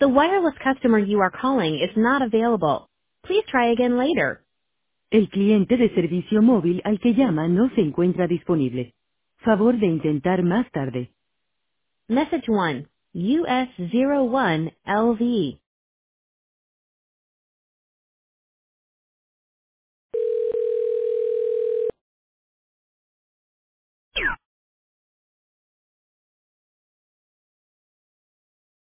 The wireless customer you are calling is not available. Please try again later. El cliente de servicio móvil al que llama no se encuentra disponible. Favor de intentar más tarde. Message 1. US01 LV.